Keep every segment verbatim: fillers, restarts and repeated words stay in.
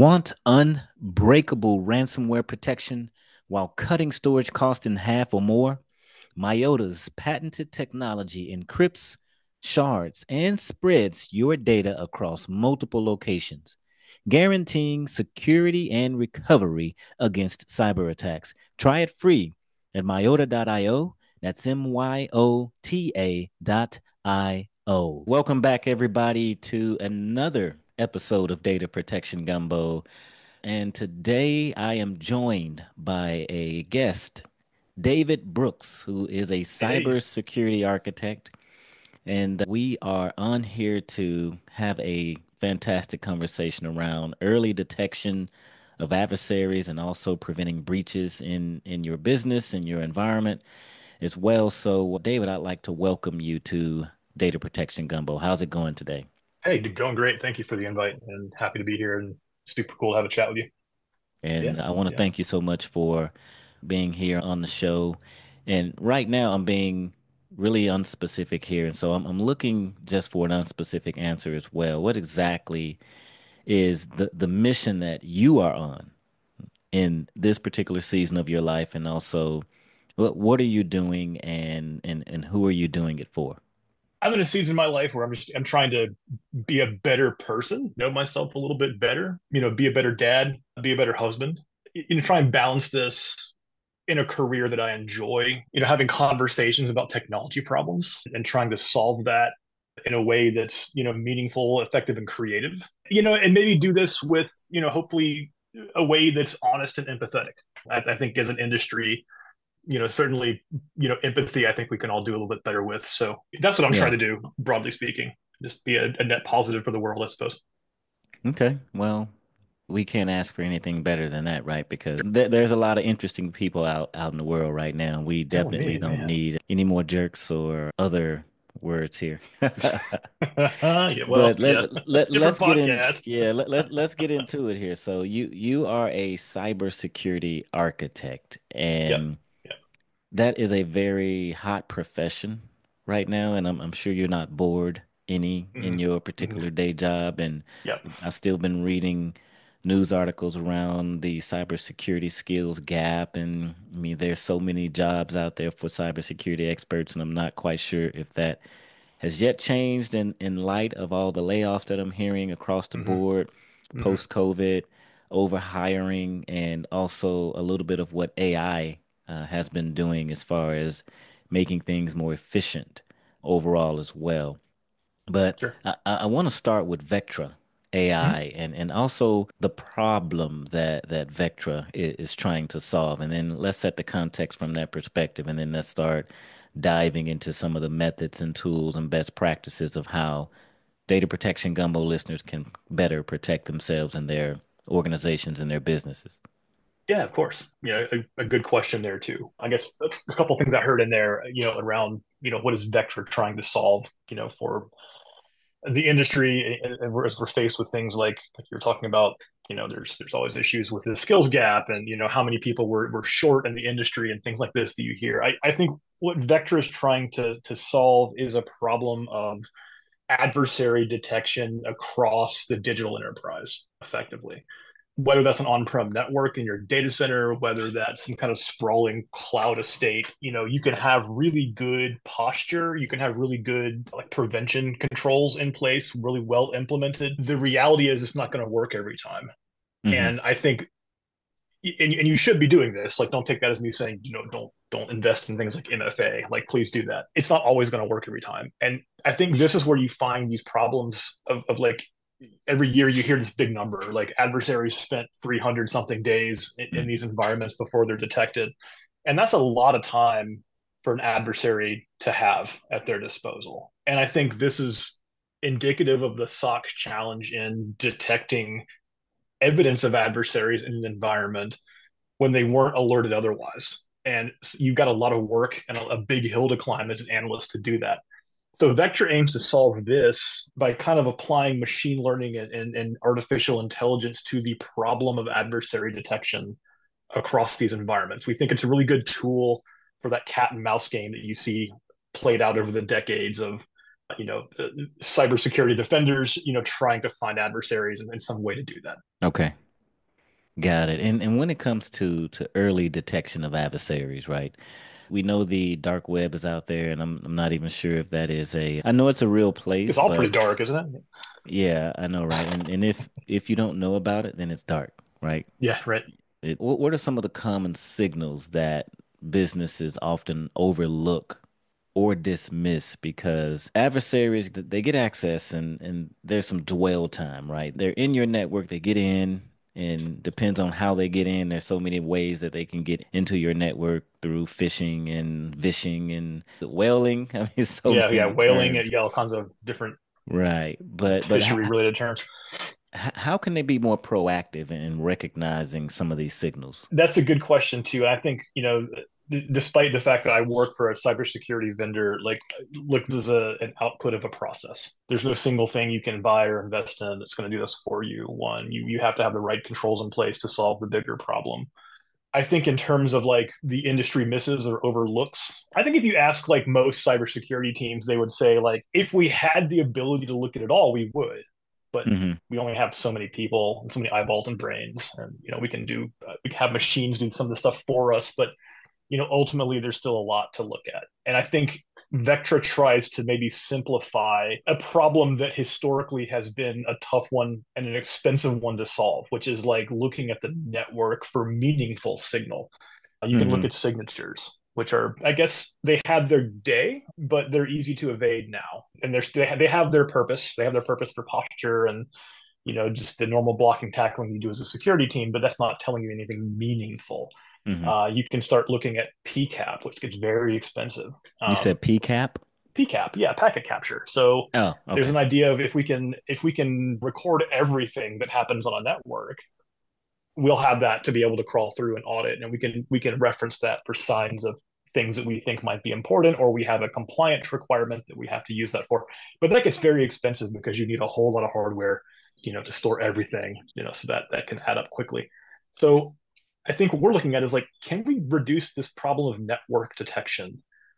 Want unbreakable ransomware protection while cutting storage costs in half or more? Myota's patented technology encrypts, shards, and spreads your data across multiple locations, guaranteeing security and recovery against cyber attacks. Try it free at myota dot io. That's M Y O T A dot I O. Welcome back, everybody, to another episode of Data Protection Gumbo. And today I am joined by a guest, David Brooks, who is a Hey, cybersecurity architect. And we are on here to have a fantastic conversation around early detection of adversaries and also preventing breaches in, in your business and your environment as well. So, David, I'd like to welcome you to Data Protection Gumbo. How's it going today? hey, going great. Thank you for the invite and happy to be here and super cool to have a chat with you. Yeah, And I want to yeah. thank you so much for being here on the show. And right now, I'm being really unspecific here. And so I'm, I'm looking just for an unspecific answer as well. What exactly is the, the mission that you are on in this particular season of your life? And also, what, what are you doing and, and, and who are you doing it for? I'm in a season in my life where I'm just I'm trying to be a better person, know myself a little bit better, you know, be a better dad, be a better husband. You know, try and balance this in a career that I enjoy, you know, having conversations about technology problems and trying to solve that in a way that's, you know, meaningful, effective, and creative. You know, and maybe do this with, you know, hopefully a way that's honest and empathetic. I, I think as an industry, you know, certainly, you know, empathy, I think we can all do a little bit better with. So that's what I'm trying Yeah. to do, broadly speaking. Just be a, a net positive for the world, I suppose. Okay. Well, we can't ask for anything better than that, right? Because th there's a lot of interesting people out out in the world right now. We Telling definitely me, don't man. need any more jerks or other words here. Yeah, well, But let yeah. let Different let's get in. podcast. Yeah, let, let's let's get into it here. So you you are a cybersecurity architect, Yep. and Yep. that is a very hot profession right now, and I'm I'm sure you're not bored any in Mhm. your Mhm. particular day job. And Yep. I've still been reading news articles around the cybersecurity skills gap, and I mean there's so many jobs out there for cybersecurity experts, and I'm not quite sure if that has yet changed in in light of all the layoffs that I'm hearing across the Mhm. board, Mhm. post-COVID, over hiring, and also a little bit of what A I uh, has been doing as far as making things more efficient overall as well. But Sure. I, I want to start with Vectra A I Mhm. and, and also the problem that, that Vectra is, is trying to solve. And then let's set the context from that perspective. And then let's start diving into some of the methods and tools and best practices of how data protection gumbo listeners can better protect themselves and their organizations and their businesses. Yeah, of course. Yeah, a, a good question there too. I guess a, a couple things I heard in there, you know, around, you know, what is Vector trying to solve, you know, for the industry as we're faced with things like, like you're talking about, you know, there's there's always issues with the skills gap and, you know, how many people were, were short in the industry and things like this that you hear. I, I think what Vector is trying to to solve is a problem of adversary detection across the digital enterprise effectively, whether that's an on-prem network in your data center, whether that's some kind of sprawling cloud estate. You know, you can have really good posture, you can have really good like prevention controls in place, really well implemented. The reality is it's not going to work every time. Hmm. And I think and, and you should be doing this. Like, don't take that as me saying, you know, don't don't invest in things like M F A. Like, please do that. It's not always going to work every time. And I think this is where you find these problems of, of like every year you hear this big number, like adversaries spent three hundred something days in, in these environments before they're detected. And that's a lot of time for an adversary to have at their disposal. And I think this is indicative of the SOX challenge in detecting evidence of adversaries in an environment when they weren't alerted otherwise. And you've got a lot of work and a, a big hill to climb as an analyst to do that. So Vector aims to solve this by kind of applying machine learning and, and, and artificial intelligence to the problem of adversary detection across these environments. We think it's a really good tool for that cat and mouse game that you see played out over the decades of, you know, cybersecurity defenders, you know, trying to find adversaries and, and some way to do that. Okay. Got it. And and when it comes to to early detection of adversaries, right? We know the dark web is out there, and I'm I'm not even sure if that is a. I know it's a real It's place, all pretty but dark, isn't it? yeah, I know, right? And and if if you don't know about it, then it's dark, right? Yeah, right. It, what what are some of the common signals that businesses often overlook or dismiss because adversaries th- they get access and and there's some dwell time, right? They're in your network, they get in, and depends on how they get in. There's so many ways that they can get into your network through phishing and vishing and whaling. I mean, so Yeah, yeah, many whaling, terms, yeah, all kinds of different right? But but fishery related terms. h- how can they be more proactive in recognizing some of these signals? That's a good question too. And I think, you know, d- despite the fact that I work for a cybersecurity vendor, like, look, this is a, an output of a process. There's no single thing you can buy or invest in that's going to do this for you. One, you you have to have the right controls in place to solve the bigger problem. I think in terms of like the industry misses or overlooks, I think if you ask like most cybersecurity teams, they would say like if we had the ability to look at it all, we would. But Hmm. we only have so many people and so many eyeballs and brains, and you know we can do uh, we can have machines do some of the stuff for us, but you know ultimately there's still a lot to look at. And I think Vectra tries to maybe simplify a problem that historically has been a tough one and an expensive one to solve, which is like looking at the network for meaningful signal. You can look Hmm. at signatures, which are, I guess, they had their day, but they're easy to evade now. And they're, they, have, they have their purpose. They have their purpose for posture and, you know, just the normal blocking, tackling you do as a security team, but that's not telling you anything meaningful. Hmm. Uh, you can start looking at P CAP, which gets very expensive. You Um, said P CAP? P CAP, yeah, packet capture. So Oh, there's okay. an idea of if we can if we can record everything that happens on a network, we'll have that to be able to crawl through and audit, and we can we can reference that for signs of things that we think might be important, or we have a compliance requirement that we have to use that for. But that gets very expensive because you need a whole lot of hardware, you know, to store everything, you know, so that that can add up quickly. So I think what we're looking at is like, can we reduce this problem of network detection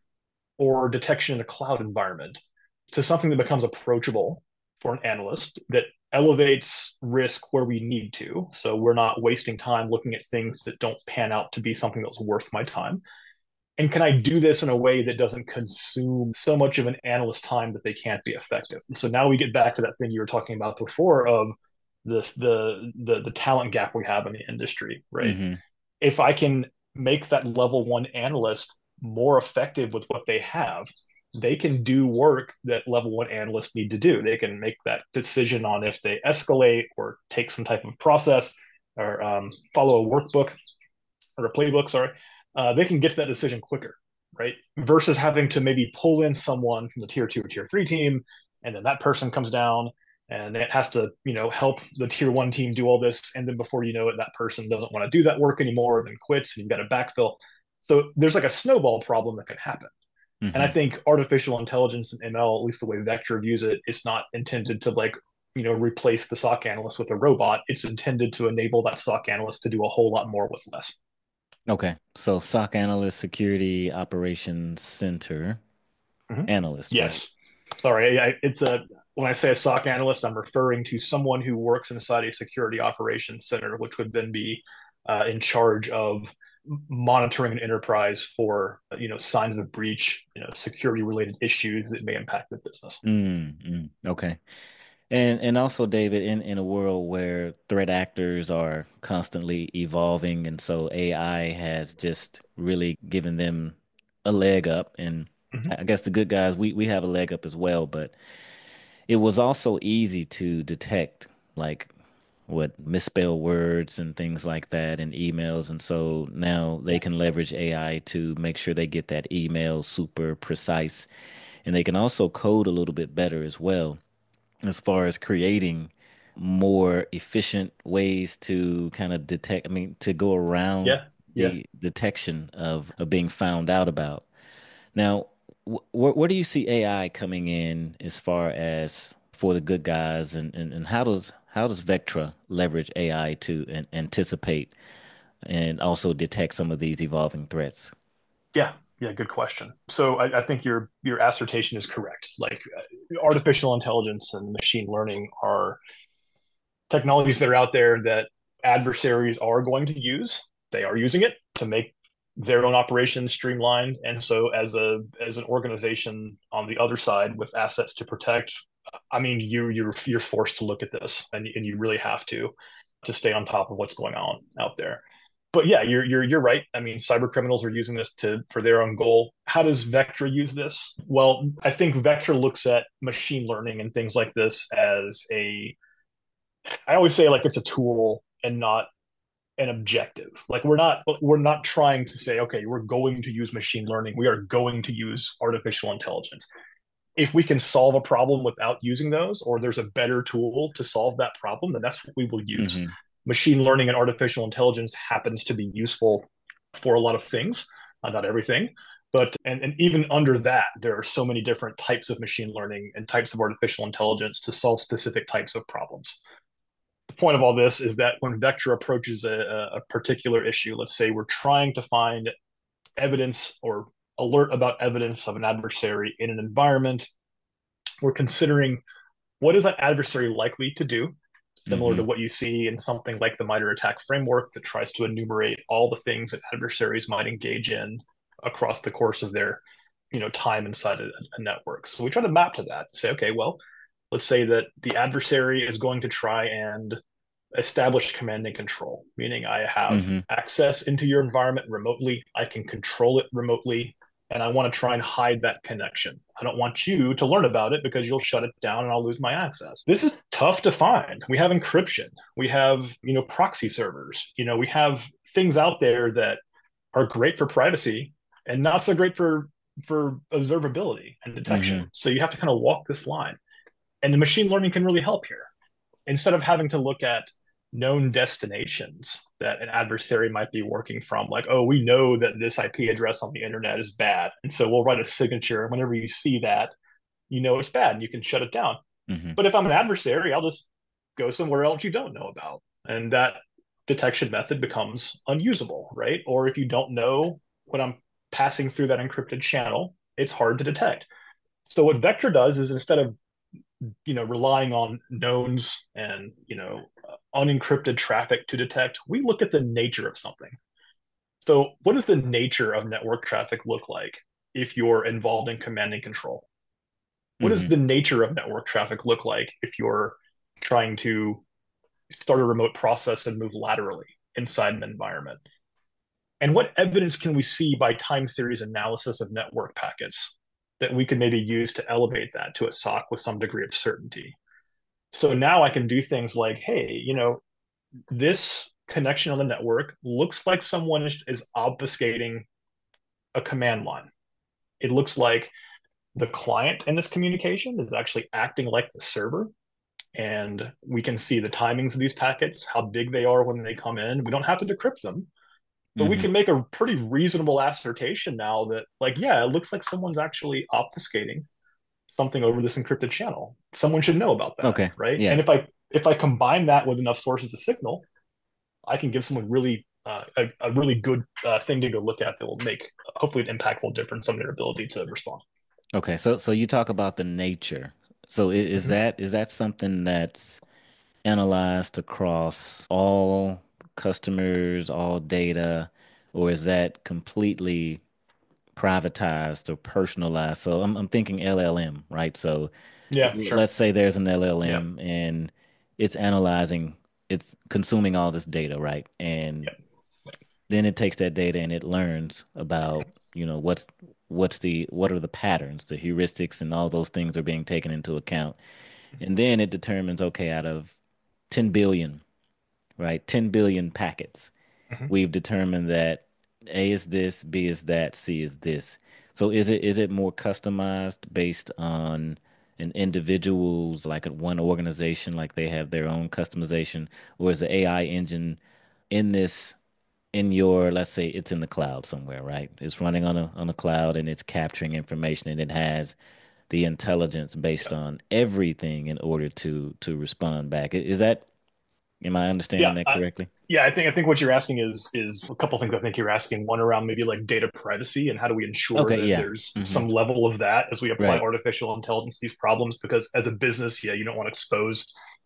or detection in a cloud environment to something that becomes approachable for an analyst that elevates risk where we need to. So we're not wasting time looking at things that don't pan out to be something that's worth my time. And can I do this in a way that doesn't consume so much of an analyst's time that they can't be effective? And so now we get back to that thing you were talking about before of this the the the talent gap we have in the industry, right? Hmm. If I can make that level one analyst more effective with what they have, they can do work that level one analysts need to do. They can make that decision on if they escalate or take some type of process or um, follow a workbook or a playbook, sorry. Uh, they can get to that decision quicker, right? Versus having to maybe pull in someone from the tier two or tier three team, and then that person comes down and it has to, you know, help the tier one team do all this. And then before you know it, that person doesn't want to do that work anymore and then quits and you've got to backfill. So there's like a snowball problem that can happen. And I Hmm. think artificial intelligence and M L, at least the way Vectra views it, it's not intended to like, you know, replace the S O C analyst with a robot. It's intended to enable that S O C analyst to do a whole lot more with less. Okay. So S O C analyst, security operations center Mm-hmm. analyst, right? Yes. Sorry, I, it's a when I say a S O C analyst, I'm referring to someone who works inside a security operations center, which would then be uh, in charge of monitoring an enterprise for you know signs of breach, you know, security related issues that may impact the business. Mm, mm, okay. And and also, David, in, in a world where threat actors are constantly evolving, and so A I has just really given them a leg up, and Mm-hmm. I guess the good guys, we, we have a leg up as well, but it was also easy to detect like what misspelled words and things like that in emails. And so now they Yeah, can leverage A I to make sure they get that email super precise. And they can also code a little bit better as well as far as creating more efficient ways to kind of detect, I mean, to go around yeah, yeah. the detection of, of being found out about. Now, wh where, where do you see A I coming in as far as for the good guys, and, and, and how does how does Vectra leverage A I to an anticipate and also detect some of these evolving threats? Yeah, yeah, good question. So I, I think your your assertion is correct. Like uh, artificial intelligence and machine learning are technologies that are out there that adversaries are going to use. They are using it to make their own operations streamlined. And so as a as an organization on the other side with assets to protect, I mean, you you're you're forced to look at this, and, and you really have to to stay on top of what's going on out there. But yeah, you're you're you're right. I mean, cyber criminals are using this to for their own goal. How does Vectra use this? Well, I think Vectra looks at machine learning and things like this as a, I always say, like, it's a tool and not an objective. Like, we're not we're not trying to say, okay, we're going to use machine learning. We are going to use artificial intelligence. If we can solve a problem without using those, or there's a better tool to solve that problem, then that's what we will use. Mm-hmm. Machine learning and artificial intelligence happens to be useful for a lot of things, uh, not everything. But and, and even under that, there are so many different types of machine learning and types of artificial intelligence to solve specific types of problems. The point of all this is that when Vectra approaches a, a particular issue, let's say we're trying to find evidence or alert about evidence of an adversary in an environment, we're considering what is that adversary likely to do, similar Mm-hmm. to what you see in something like the MITRE ATT&CK framework that tries to enumerate all the things that adversaries might engage in across the course of their, you know, time inside a, a network. So we try to map to that, say, okay, well, let's say that the adversary is going to try and establish command and control, meaning I have Mm-hmm. access into your environment remotely, I can control it remotely, and I want to try and hide that connection. I don't want you to learn about it because you'll shut it down and I'll lose my access. This is tough to find. We have encryption. We have, you know, proxy servers. You know, we have things out there that are great for privacy and not so great for for observability and detection. Mm-hmm. So you have to kind of walk this line. And the machine learning can really help here. Instead of having to look at known destinations that an adversary might be working from, like, oh, we know that this I P address on the internet is bad, and so we'll write a signature, and whenever you see that, you know it's bad and you can shut it down. Mm-hmm. But if I'm an adversary, I'll just go somewhere else you don't know about, and that detection method becomes unusable, right? Or if you don't know when I'm passing through that encrypted channel, it's hard to detect. So what Vectra does is, instead of, you know, relying on knowns and, you know, unencrypted traffic to detect, we look at the nature of something. So what does the nature of network traffic look like if you're involved in command and control? What does Mm-hmm. the nature of network traffic look like if you're trying to start a remote process and move laterally inside an environment? And what evidence can we see by time series analysis of network packets that we could maybe use to elevate that to a S O C with some degree of certainty? So now I can do things like, hey, you know, this connection on the network looks like someone is, is obfuscating a command line. It looks like the client in this communication is actually acting like the server. And we can see the timings of these packets, how big they are when they come in. We don't have to decrypt them, but we Mm-hmm. can make a pretty reasonable assertion now that, like, yeah, it looks like someone's actually obfuscating something over this encrypted channel. Someone should know about that, Okay. right? And Yeah. if I if I combine that with enough sources of signal, I can give someone really uh, a, a really good uh, thing to go look at that will make hopefully an impactful difference on their ability to respond. Okay. So so you talk about the nature. So i- is Mm-hmm. that is that something that's analyzed across all customers, all data, or is that completely privatized or personalized? So I'm I'm thinking L L M, right? So Yeah, l- sure. let's say there's an Yeah, L L M and it's analyzing, it's consuming all this data, right? And yeah, then it takes that data and it learns about, you know, what's what's the what are the patterns, the heuristics and all those things are being taken into account. And then it determines, okay, out of ten billion, right? ten billion packets. mm-hmm. We've determined that A is this, B is that, C is this. So is it is it more customized based on an individual's, like at one organization, like they have their own customization, or is the A I engine in this in your, let's say it's in the cloud somewhere, right? It's running on a on a cloud and it's capturing information and it has the intelligence based Yeah, on everything in order to to respond back. I- Is that, am I yeah. understanding that I, correctly? yeah, I think I think what you're asking is is a couple of things. I think you're asking one around maybe like data privacy and how do we ensure Okay, that yeah. there's Hmm. some level of that as we apply Right. artificial intelligence to these problems? Because as a business, yeah, you don't want to expose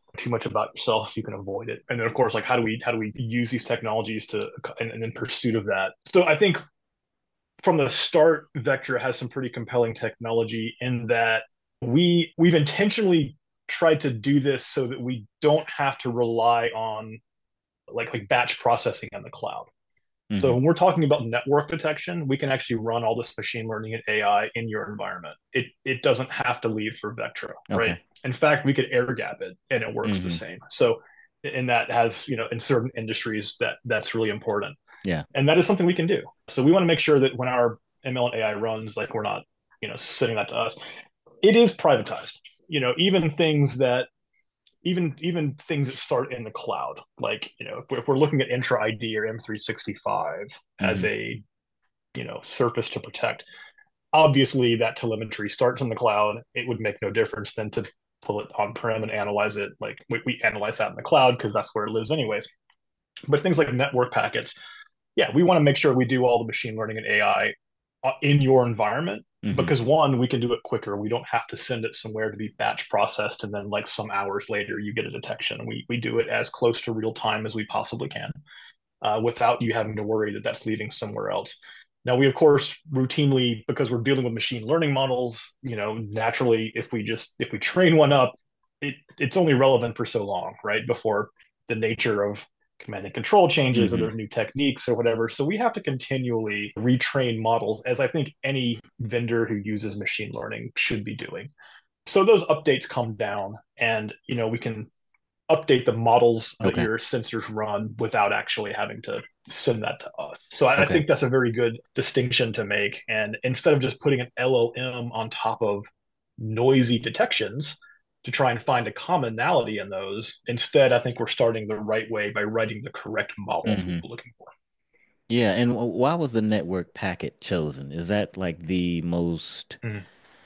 too much about yourself, you can avoid it. And then of course, like how do we how do we use these technologies to and, and in pursuit of that. So I think from the start, Vectra has some pretty compelling technology in that we we've intentionally tried to do this so that we don't have to rely on like like batch processing in the cloud. So Hmm. when we're talking about network detection, we can actually run all this machine learning and A I in your environment. It it doesn't have to leave for Vectra, right? Okay. In fact, we could air gap it and it works the Hmm. same. So and that has, you know, in certain industries that that's really important. Yeah. And that is something we can do. So we want to make sure that when our M L and A I runs, like we're not, you know, sitting that to us. It is privatized. You know, even things that even even things that start in the cloud, like you know, if we're, if we're looking at Intra I D or M three sixty-five as Hmm. a you know surface to protect, obviously that telemetry starts in the cloud. It would make no difference than to pull it on prem and analyze it. Like we, we analyze that in the cloud because that's where it lives anyways. But things like network packets, yeah, we want to make sure we do all the machine learning and A I in your environment Hmm. because one, we can do it quicker. We don't have to send it somewhere to be batch processed and then like some hours later you get a detection. We we do it as close to real time as we possibly can uh, without you having to worry that that's leaving somewhere else. Now we of course routinely because we're dealing with machine learning models, you know, naturally if we just if we train one up, it it's only relevant for so long, right? Before the nature of command and control changes or Hmm. there's new techniques or whatever. So we have to continually retrain models, as I think any vendor who uses machine learning should be doing. So those updates come down and you know we can update the models that Okay. your sensors run without actually having to send that to us. So I, I Okay. think that's a very good distinction to make. And instead of just putting an L L M on top of noisy detections to try and find a commonality in those, instead, I think we're starting the right way by writing the correct model for what Hmm. we're looking for. Yeah. And wh- why was the network packet chosen? Is that like the most, Mm-hmm.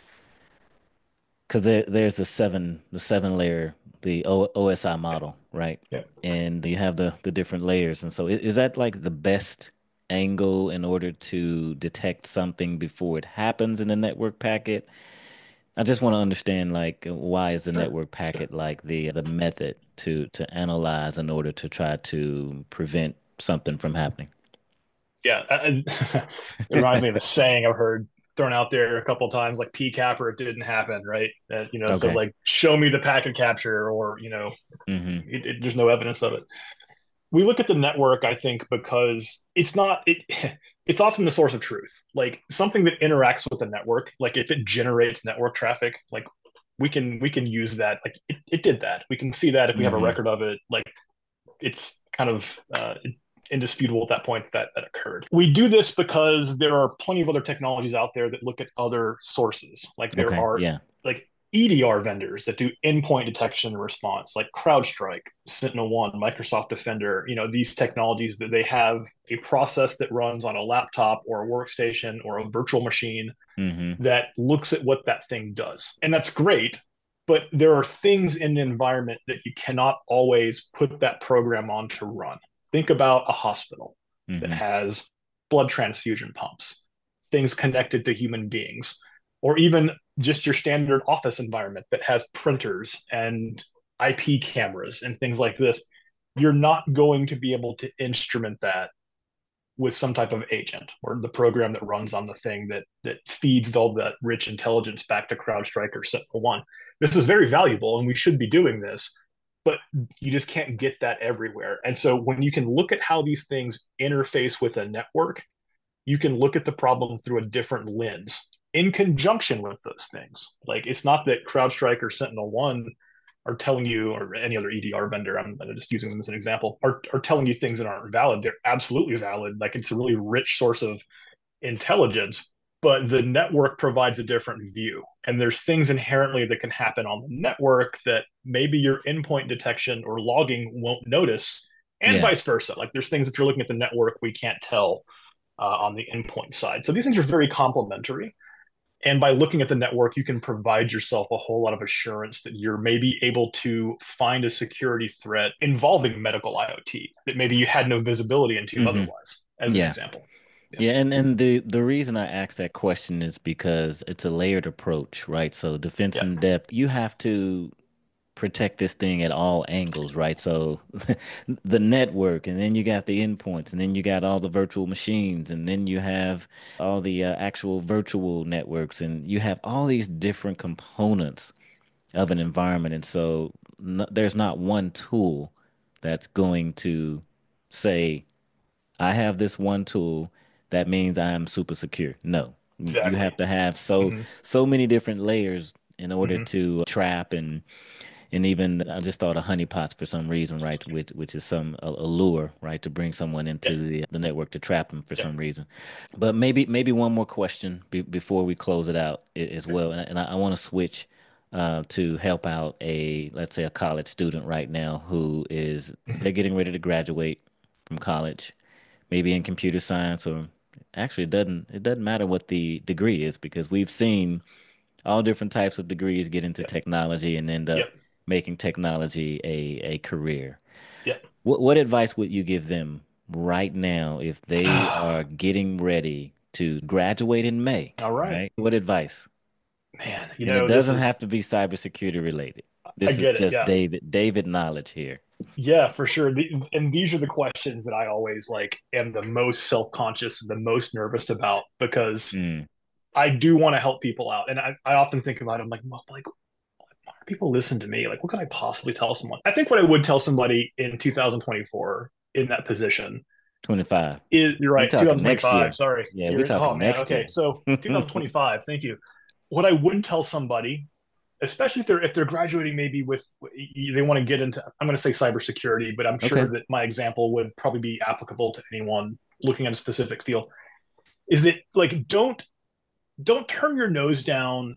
because there there's the seven the seven layer the o OSI Yeah. model, right? Yeah. And you have the the different layers, and so is, is that like the best angle in order to detect something before it happens in the network packet? I just want to understand like why is the Sure. network Sure. packet like the the method to to analyze in order to try to prevent something from happening? Yeah, I, it reminds me of a saying I've heard thrown out there a couple of times, like P capper, it didn't happen, right? Uh, you know, so Okay. like show me the packet capture, or you know, Hmm. it, it, there's no evidence of it. We look at the network, I think, because it's not it. It's often the source of truth. Like something that interacts with the network, like if it generates network traffic, like we can we can use that. Like it, it did that. We can see that if we have a Hmm. record of it. Like it's kind of uh, indisputable at that point that that occurred. We do this because there are plenty of other technologies out there that look at other sources. Like there Okay. are Yeah. like E D R vendors that do endpoint detection and response, like CrowdStrike, Sentinel One, Microsoft Defender. You know, these technologies that they have a process that runs on a laptop or a workstation or a virtual machine Hmm. that looks at what that thing does. And that's great. But there are things in the environment that you cannot always put that program on to run. Think about a hospital that Hmm. has blood transfusion pumps, things connected to human beings, or even just your standard office environment that has printers and I P cameras and things like this. You're not going to be able to instrument that with some type of agent or the program that runs on the thing that that feeds all that rich intelligence back to CrowdStrike or Sentinel One. This is very valuable, and we should be doing this, but you just can't get that everywhere. And so when you can look at how these things interface with a network, you can look at the problem through a different lens in conjunction with those things. Like it's not that CrowdStrike or Sentinel One are telling you, or any other E D R vendor, I'm just using them as an example, are, are telling you things that aren't valid. They're absolutely valid. Like it's a really rich source of intelligence, but the network provides a different view. And there's things inherently that can happen on the network that maybe your endpoint detection or logging won't notice, and Yeah. vice versa. Like there's things that you're looking at the network we can't tell uh, on the endpoint side. So these things are very complementary. And by looking at the network, you can provide yourself a whole lot of assurance that you're maybe able to find a security threat involving medical IoT that maybe you had no visibility into Hmm. otherwise, as an Yeah. example. Yeah. Yeah, and and the the reason I asked that question is because it's a layered approach, right? So defense Yeah. in depth, you have to protect this thing at all angles, right? So the network, and then you got the endpoints, and then you got all the virtual machines, and then you have all the uh, actual virtual networks, and you have all these different components of an environment. And so n there's not one tool that's going to say, I have this one tool that means I'm super secure. No, you you Exactly. have to have so Hmm. so many different layers in order Hmm. to trap and and even I just thought of honeypots for some reason, right? Which which is some a, a lure, right, to bring someone Yeah. into the the network to trap them for Yeah. some reason. But maybe maybe one more question be, before we close it out a- as well, and, I- and I, I want to switch uh, to help out a let's say a college student right now who is Hmm. they're getting ready to graduate from college, maybe in computer science or actually it doesn't it doesn't matter what the degree is because we've seen all different types of degrees get into Yeah. technology and end up Yep. making technology a a career. Yep. What what advice would you give them right now if they are getting ready to graduate in May, All right, right? What advice? man. You And it know, this doesn't have is, to be cybersecurity related. I This is get it. just Yeah. David David knowledge here. Yeah, for sure. The, and these are the questions that I always like am the most self-conscious and the most nervous about because Mm, I do want to help people out. And I, I often think about it, I'm like, well, like, why do people listen to me? Like, what can I possibly tell someone? I think what I would tell somebody in two thousand twenty-four in that position twenty-five. is, you're We right, talking next twenty twenty-five. year. Sorry. Yeah, we You're, oh talking man. next Okay. year. So twenty twenty-five. Thank you. What I would tell somebody, especially if they're if they're graduating maybe with they want to get into, I'm going to say cybersecurity, but I'm Okay. sure that my example would probably be applicable to anyone looking at a specific field, is that like don't don't turn your nose down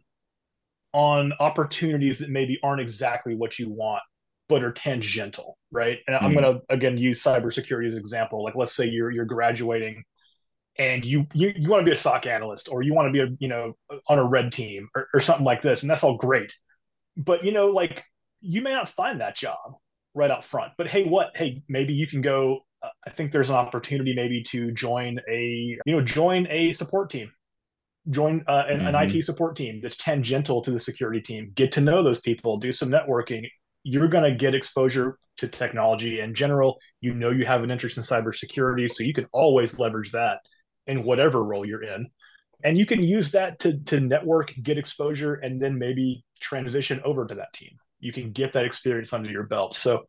on opportunities that maybe aren't exactly what you want but are tangential, right? And I'm Mm, going to again use cybersecurity as an example. Like let's say you're you're graduating and you you, you want to be a S O C analyst or you want to be a you know on a red team or, or something like this, and that's all great. But you know, like you may not find that job right up front. But hey, what? Hey, maybe you can go. Uh, I think there's an opportunity maybe to join a you know join a support team, join uh, an, an hmm I T support team that's tangential to the security team. Get to know those people, do some networking. You're going to get exposure to technology in general. You know you have an interest in cybersecurity, so you can always leverage that in whatever role you're in, and you can use that to to network, get exposure, and then maybe transition over to that team. You can get that experience under your belt. So,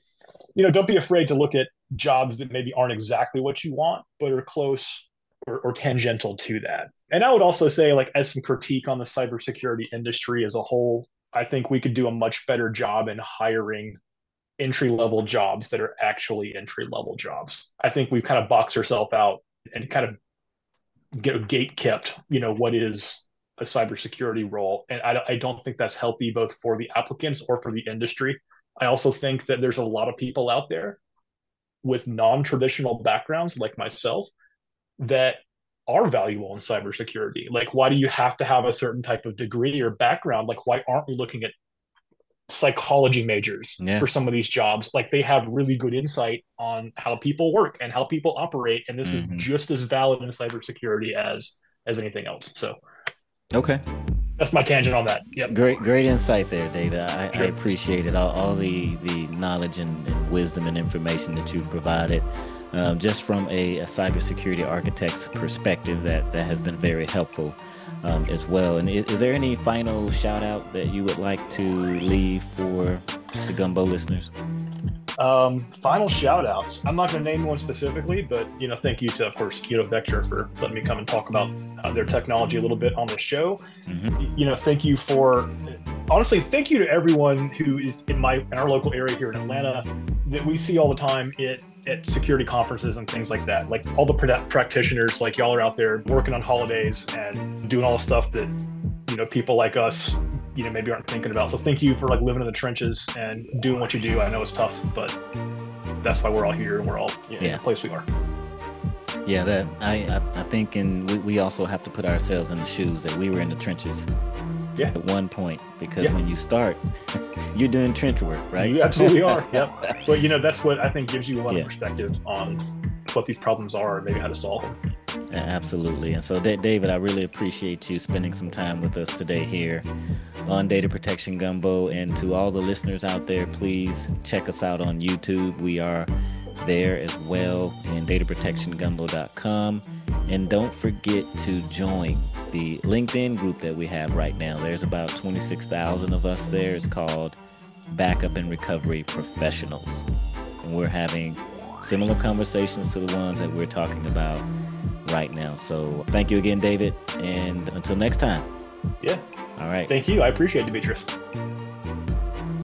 you know, don't be afraid to look at jobs that maybe aren't exactly what you want, but are close or, or tangential to that. And I would also say, like, as some critique on the cybersecurity industry as a whole, I think we could do a much better job in hiring entry level jobs that are actually entry level jobs. I think we've kind of boxed ourselves out and kind of get gate kept, you know, what is a cybersecurity role. And I, I don't think that's healthy both for the applicants or for the industry. I also think that there's a lot of people out there with non-traditional backgrounds like myself that are valuable in cybersecurity. Like, why do you have to have a certain type of degree or background? Like, why aren't we looking at psychology majors Yeah. for some of these jobs? Like, they have really good insight on how people work and how people operate, and this is hmm just as valid in cybersecurity as as anything else. So Okay. that's my tangent on that. Yep. Great, great insight there, David. I, I Sure. appreciate it. All, all the the knowledge and, and wisdom and information that you've provided, um, just from a, a cybersecurity architect's perspective, that that has been very helpful um, as well. And is, is there any final shout out that you would like to leave for the Gumbo listeners? Um, final shout outs. I'm not going to name one specifically, but you know, thank you to, of course, Keto Vector for letting me come and talk about uh, their technology a little bit on the show. hmm You know, thank you for honestly, thank you to everyone who is in my in our local area here in Atlanta that we see all the time at, at security conferences and things like that. Like all the practitioners, like y'all are out there working on holidays and doing all the stuff that you know people like us you know maybe aren't thinking about. So thank you for like living in the trenches and doing what you do. I know it's tough, but that's why we're all here and we're all you know, in Yeah. the place we are. Yeah, that I, I I think, and we, we also have to put ourselves in the shoes that we were in the trenches Yeah, at one point, because yeah, when you start, you're doing trench work, right? you absolutely are. Yep. But you know that's what I think gives you a lot of Yeah. perspective on what these problems are and maybe how to solve them. Absolutely. And so, D- David, I really appreciate you spending some time with us today here on Data Protection Gumbo. And to all the listeners out there, please check us out on YouTube. We are there as well in data protection gumbo dot com. And don't forget to join the LinkedIn group that we have right now. There's about twenty-six thousand of us there. It's called Backup and Recovery Professionals. And we're having similar conversations to the ones that we're talking about right now. So thank you again, David. And until next time. Yeah. All right. Thank you. I appreciate it, Demetrius.